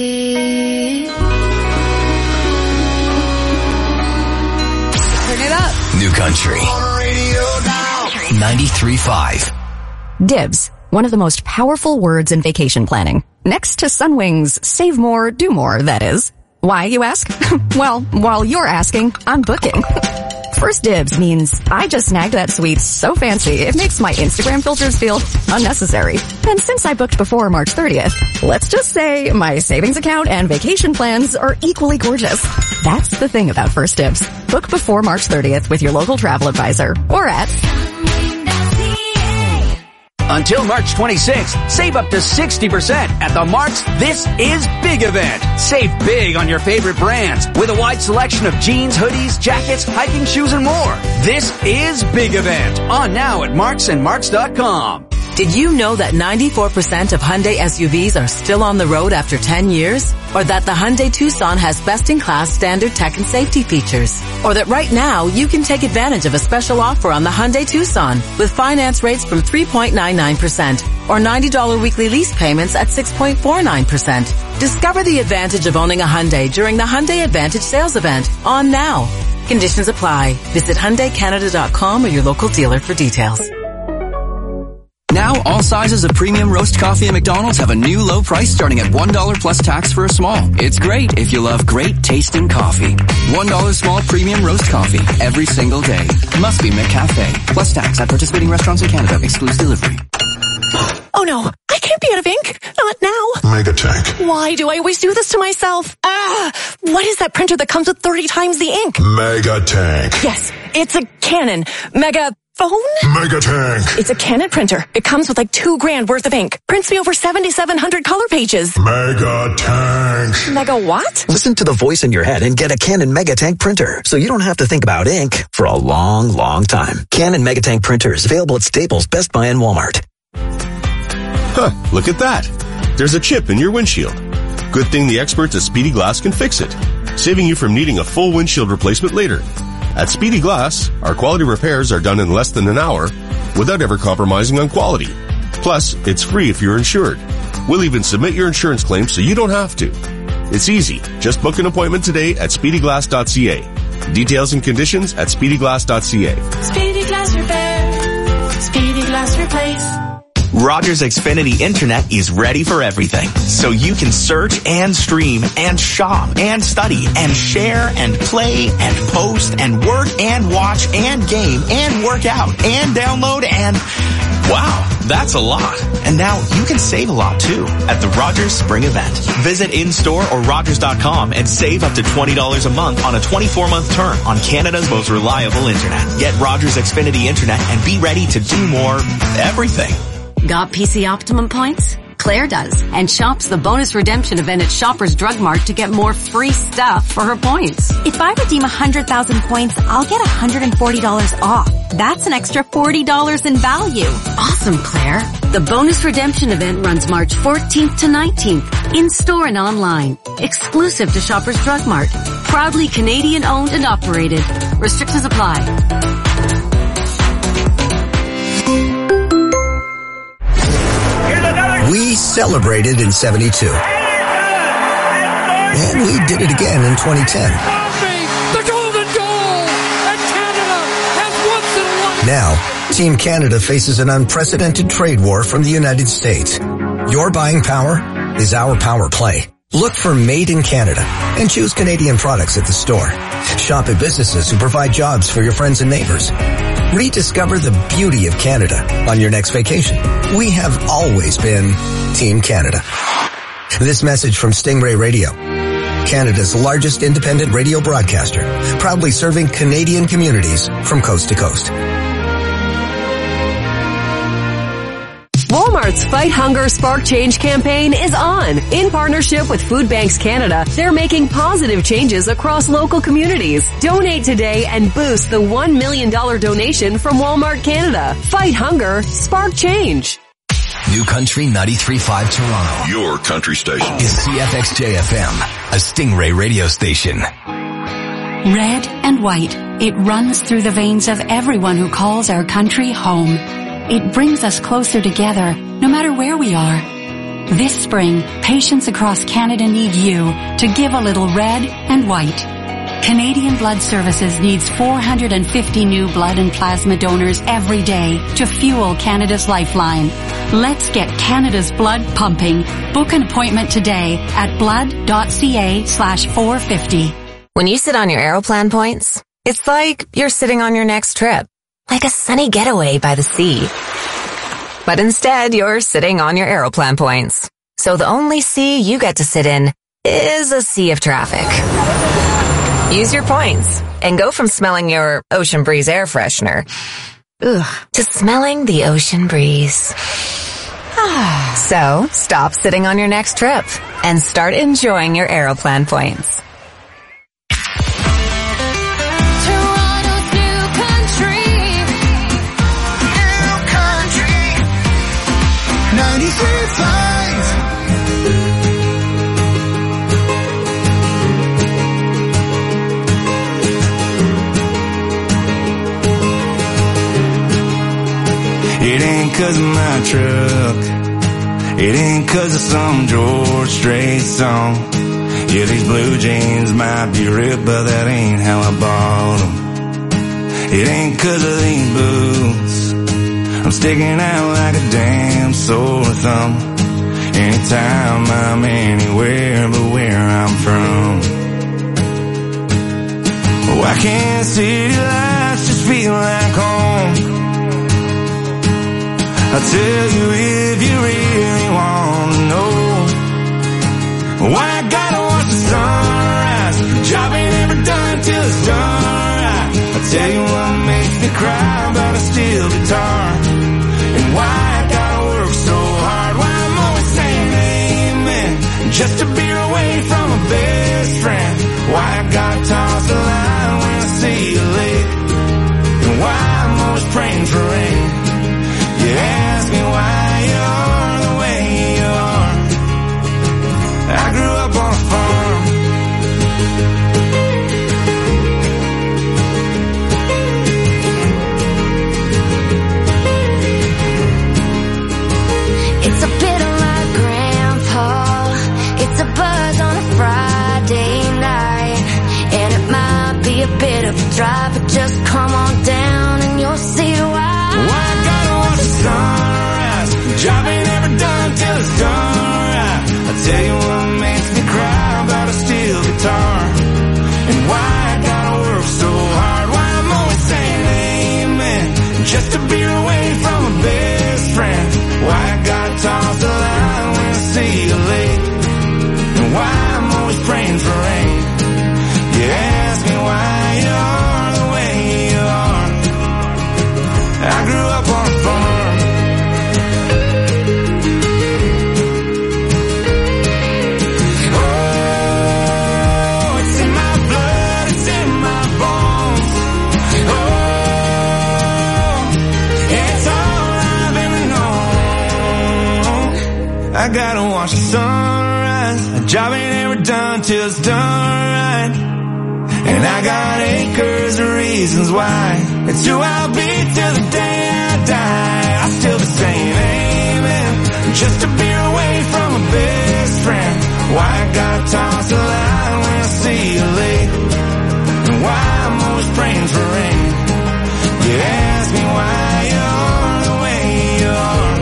Turn it up. New Country. ninety-three point five. Dibs, one of the most powerful words in vacation planning. Next to Sunwing's save more, do more, that is. Why, you ask? Well, while you're asking, I'm booking. First Dibs means I just snagged that suite so fancy it makes my Instagram filters feel unnecessary. And since I booked before March thirtieth, let's just say my savings account and vacation plans are equally gorgeous. That's the thing about First Dibs. Book before March thirtieth with your local travel advisor or at Until March twenty-sixth, save up to sixty percent at the Mark's This Is Big event. Save big on your favorite brands with a wide selection of jeans, hoodies, jackets, hiking shoes, and more. This is Big event. On now at marks and marks dot com. Did you know that ninety-four percent of Hyundai S U Vs are still on the road after ten years? Or that the Hyundai Tucson has best-in-class standard tech and safety features? Or that right now you can take advantage of a special offer on the Hyundai Tucson with finance rates from three point nine nine percent or ninety dollars weekly lease payments at six point four nine percent. Discover the advantage of owning a Hyundai during the Hyundai Advantage sales event on now. Conditions apply. Visit Hyundai Canada dot com or your local dealer for details. Now, all sizes of premium roast coffee at McDonald's have a new low price starting at one dollar plus tax for a small. It's great if you love great tasting coffee. one dollar small premium roast coffee every single day. Must be McCafe. Plus tax at participating restaurants in Canada. Excludes delivery. Oh no, I can't be out of ink. Not now. Megatank. Why do I always do this to myself? Ah, what is that printer that comes with thirty times the ink? Megatank. Yes, it's a Canon. Mega... phone? Megatank. It's a Canon printer. It comes with like two grand worth of ink. Prints me over seventy-seven hundred color pages. Megatank. Mega what? Listen to the voice in your head and get a Canon Megatank printer so you don't have to think about ink for a long, long time. Canon Megatank printers available at Staples, Best Buy, and Walmart. Huh, look at that. There's a chip in your windshield. Good thing the experts at Speedy Glass can fix it, saving you from needing a full windshield replacement later. At Speedy Glass, our quality repairs are done in less than an hour without ever compromising on quality. Plus, it's free if you're insured. We'll even submit your insurance claim so you don't have to. It's easy. Just book an appointment today at speedy glass dot c a. Details and conditions at speedy glass dot c a. Speedy Glass Repair. Speedy Glass Replace. Rogers Xfinity Internet is ready for everything. So you can search and stream and shop and study and share and play and post and work and watch and game and work out and download and... wow, that's a lot. And now you can save a lot too at the Rogers Spring Event. Visit in-store or rogers dot com and save up to twenty dollars a month on a twenty-four month term on Canada's most reliable internet. Get Rogers Xfinity Internet and be ready to do more everything. Got P C Optimum points? Claire does, and shops the bonus redemption event at Shoppers Drug Mart to get more free stuff for her points. If I redeem one hundred thousand points, I'll get one hundred forty dollars off. That's an extra forty dollars in value. Awesome, Claire. The bonus redemption event runs March fourteenth to nineteenth, in-store and online. Exclusive to Shoppers Drug Mart. Proudly Canadian owned and operated. Restrictions apply. We celebrated in seventy-two. And we did it again in twenty ten. The golden goal! And Canada has once and once. Now, Team Canada faces an unprecedented trade war from the United States. Your buying power is our power play. Look for Made in Canada and choose Canadian products at the store. Shop at businesses who provide jobs for your friends and neighbors. Rediscover the beauty of Canada on your next vacation. We have always been Team Canada. This message from Stingray Radio, Canada's largest independent radio broadcaster, proudly serving Canadian communities from coast to coast. Walmart's Fight Hunger Spark Change campaign is on. In partnership with Food Banks Canada, they're making positive changes across local communities. Donate today and boost the one million dollars donation from Walmart Canada. Fight hunger, spark change. New Country ninety-three point five Toronto. Your country station. Is C F X J F M, a Stingray radio station. Red and white. It runs through the veins of everyone who calls our country home. It brings us closer together, no matter where we are. This spring, patients across Canada need you to give a little red and white. Canadian Blood Services needs four hundred fifty new blood and plasma donors every day to fuel Canada's lifeline. Let's get Canada's blood pumping. Book an appointment today at blood.ca slash 450. When you sit on your Aeroplan points, it's like you're sitting on your next trip. Like a sunny getaway by the sea. But instead, you're sitting on your Aeroplan points. So the only sea you get to sit in is a sea of traffic. Use your points and go from smelling your Ocean Breeze air freshener ugh, to smelling the ocean breeze. So stop sitting on your next trip and start enjoying your Aeroplan points. It ain't 'cause of my truck. It ain't 'cause of some George Strait song. Yeah, these blue jeans might be ripped, but that ain't how I bought them. It ain't 'cause of these boots. I'm sticking out like a damn sore thumb. Anytime I'm anywhere but where I'm from. Why can't city lights just feel like home? I'll tell you if you really want to know. Why I gotta watch the sunrise. Job ain't ever done till it's done right. I'll tell you what makes me cry about a steel guitar. And why I gotta work so hard. Why I'm always saying amen just to be away from my best friend. Why I gotta toss the line when I see a lake. And why I'm always praying for rain. You ask me why you're the way you are. I grew up on a farm. It's a bit like Grandpa gets a buzz on a Friday night. And it might be a bit of a drive, but just come on down and you'll see why. Why I gotta watch the sunrise. Job ain't ever done till it's done right. I tell you what makes me cry about a steel guitar. And why I gotta work so hard. Why I'm always saying amen just to be away from my best friend. Why I gotta toss the line when I see a lake. And why I'm always praying for rain. You ask me why you're the way you are. I grew up on a farm. Oh, it's in my blood, it's in my bones. Oh, it's all I've ever known. I gotta watch the sunrise. A job ain't ever done till it's done right. And I got acres of reasons why. It's who I'll be till the day I die. I'll still be saying amen just to be away from my best friend. Why I gotta toss the line when I see a lake. And why I'm always praying for rain. You ask me why you're the way you are.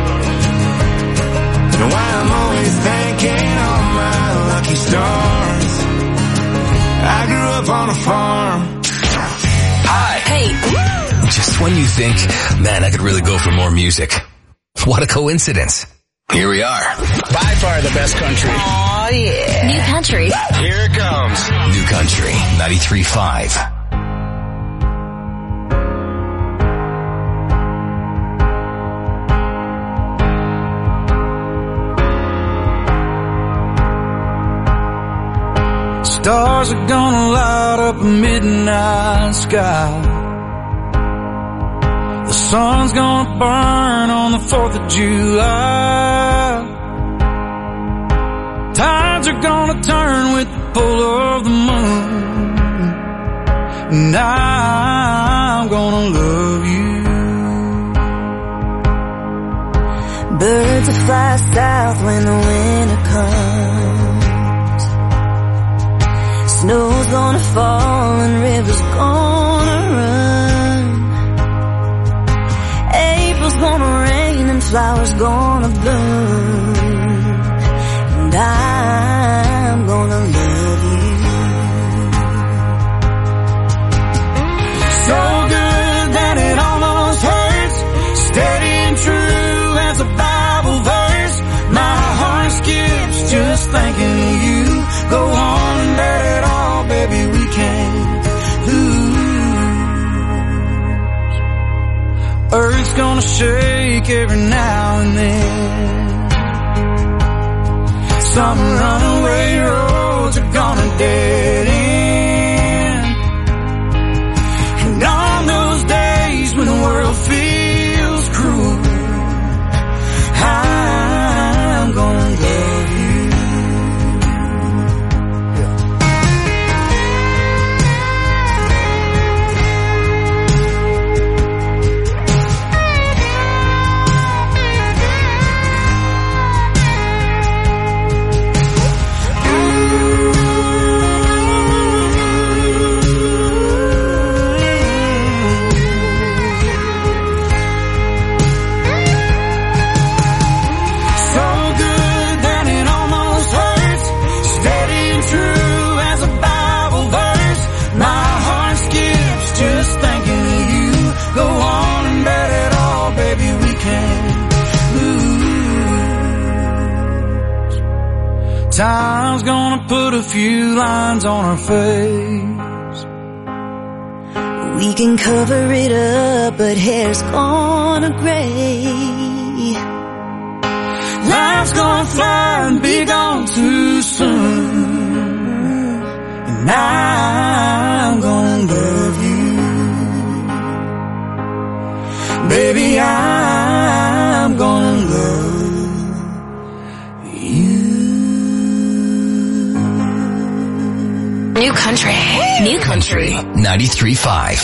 And why I'm always thanking all my lucky stars. I grew up on a farm. Hi. Hey. Just when you think, man, I could really go for more music. What a coincidence. Here we are. By far the best country. Oh yeah. New Country. Here it comes. New Country ninety-three point five. Stars are gonna light up a midnight sky. The sun's gonna burn on the fourth of July. Tides are gonna turn with the pull of the moon. And I'm gonna love you. Birds will fly south when the winter comes. Snow's gonna fall and rivers gonna run. April's gonna rain and flowers gonna bloom. And I'm gonna love you. So good that it almost hurts. Steady and true as a Bible verse. My heart skips just thinking of you. Go on and let it all, baby, we can't lose. Earth's gonna shake every now and then. Some runaway roads are gonna dead end. And on those days when the world feels cruel, I'm gonna love you. Time's gonna put a few lines on our face. We can cover it up, but hair's gonna gray. Life's gonna fly and be gone too soon. And I'm gonna love you. Baby, I'm gonna love New Country. New Country. ninety-three point five.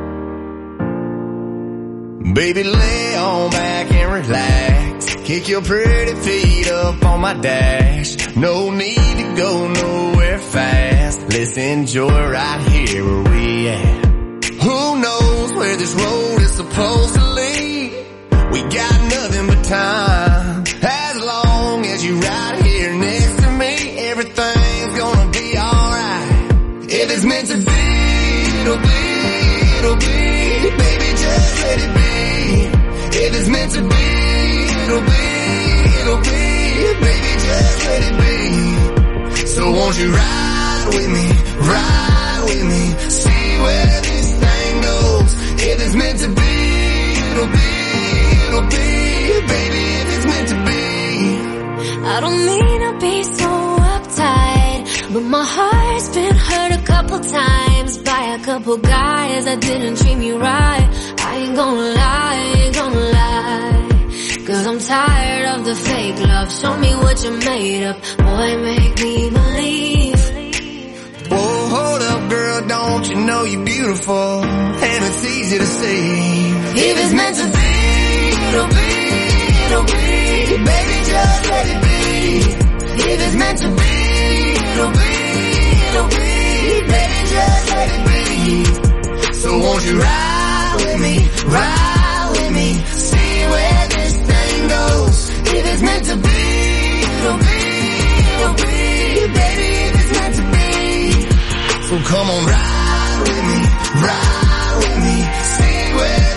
Baby, lay on back and relax. Kick your pretty feet up on my dash. No need to go nowhere fast. Let's enjoy right here where we at. Who knows where this road is supposed to lead? We got nothing but time. As long as you right here next to me, everything's gonna be alright. If it's meant to be, it'll be, it'll be. Baby, just let it be. If it's meant to be, it'll be, it'll be. Baby, just let it be. So won't you ride with me, ride with me, see where this thing goes. If it's meant to be, it'll be, it'll be. Baby, if it's meant to be. I don't mean to be so uptight, but my heart's been hurt a couple times by a couple guys that didn't treat me right. I ain't gonna lie, I ain't gonna lie, 'cause I'm tired of the fake love. Show me what you're made of, boy, make me believe. Whoa, hold up, girl, don't you know you're beautiful, and it's easy to see. If it's meant to be, it'll be, it'll be. Baby, just let it be. If it's meant to be, it'll be, it'll be. Baby, just let it be. So won't you ride with me, ride with me, see where this thing goes. If it's meant to be, it'll be, it'll be. Baby, if it's meant to be. So come on, ride with me, ride with me, see where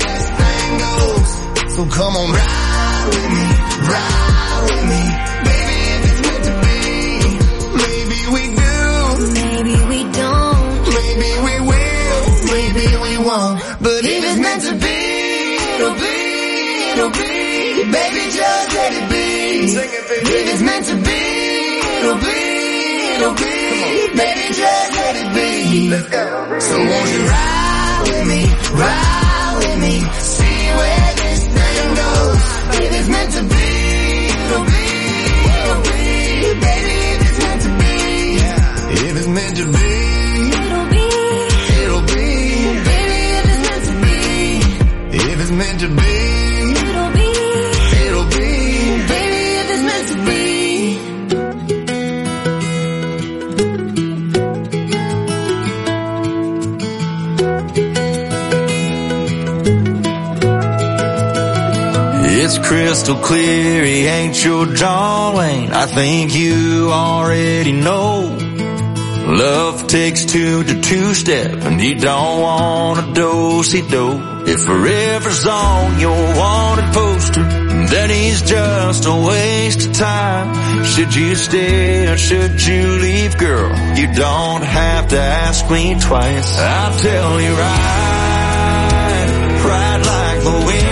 So come on, ride with me, ride with me. Baby, if it's meant to be, maybe we do, maybe we don't, maybe we will, maybe we won't. But if it's meant to be, it'll be, it'll be. Baby, just let it be. Sing it, baby. If it's meant to be, it'll be, it'll be. Baby, just let it be. Let's go. So won't you ride with me, ride with me, see where this thing goes. If it's meant to be, it'll be, it'll be. Baby, if it's meant to be, yeah. If it's meant to be, it'll be, it'll be. Baby, if it's meant to be, if it's meant to be, it'll be, it'll be. Baby, if it's meant to be. It's crystal clear he ain't your John Wayne. I think you already know. Love takes two to two-step, and you don't want a do-si-do. If forever's on your wanted poster, then he's just a waste of time. Should you stay or should you leave, girl? You don't have to ask me twice. I'll tell you right, right like the wind.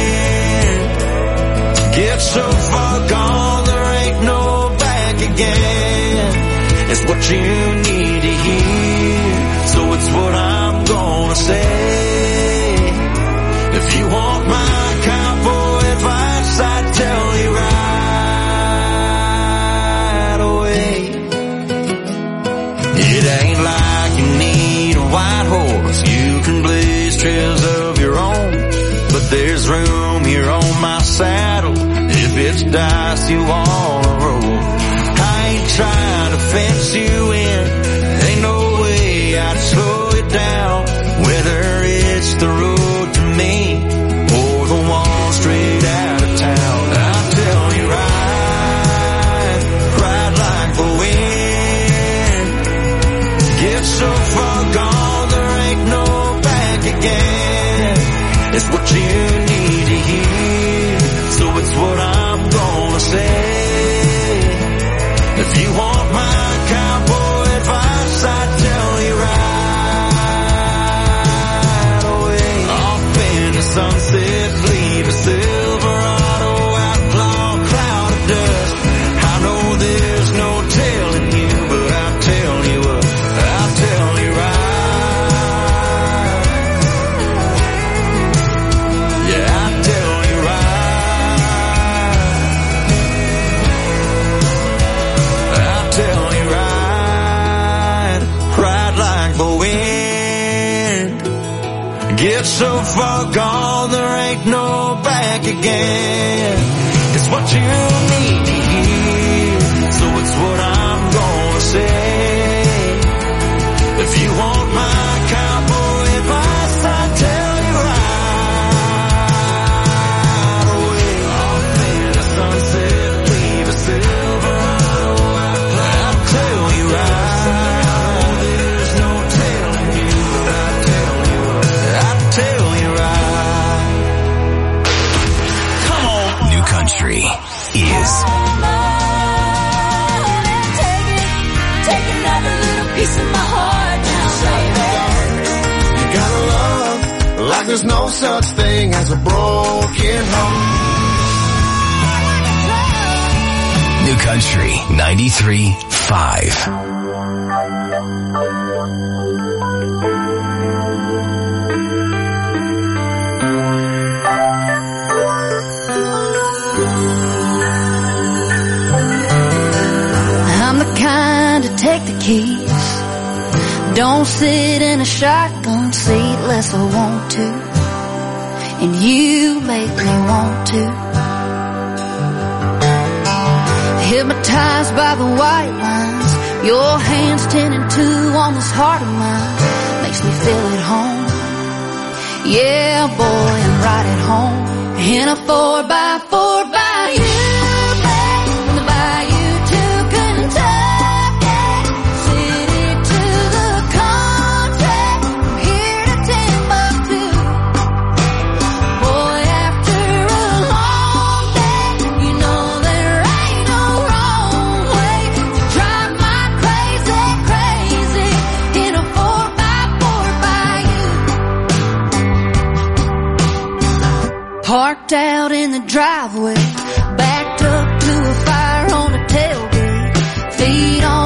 Get so far gone, there ain't no back again. It's what you need to hear, so it's what I'm gonna say. If you want my cowboy advice, I'd tell you right away. It ain't like you need a white horse, you can blaze trails of your own. But there's room here on my saddle if it's dice you wanna roll. I ain't trying to fence you in, ain't no way I'd slow it down. Whether it's the road to me or the one straight out of town, I'll tell you right, right like the wind. Get so far gone, there ain't no back again. It's what you need to hear, so it's what I'm gonna say. If you want my cowboy advice, I'd tell you right away. Off in the sunset, leave a Silverado outlaw cloud of dust. I know there's no telling you, but I'll tell you what, I'll tell you right. Get so far gone, there ain't no back again. It's what you need to hear, so it's what I'm gonna say. If you want my cowboy advice, I'll tell you right away. Off in the sunset, leave a Silverado outlaw. I'll tell you right. There's no telling you, but I'll tell you what. I'll tell you right. Come on. New Country is Take it, take another little piece of my heart now, baby. You gotta love like there's no such thing as a broken heart. New Country ninety-three point five. I'm the kind to take the keys, don't sit in a shotgun seat unless I want to, and you make me want to. Hypnotized by the white lines, your hands ten and two on this heart of mine, makes me feel at home. Yeah, boy, I'm right at home in a four by four by you. After a out in the driveway.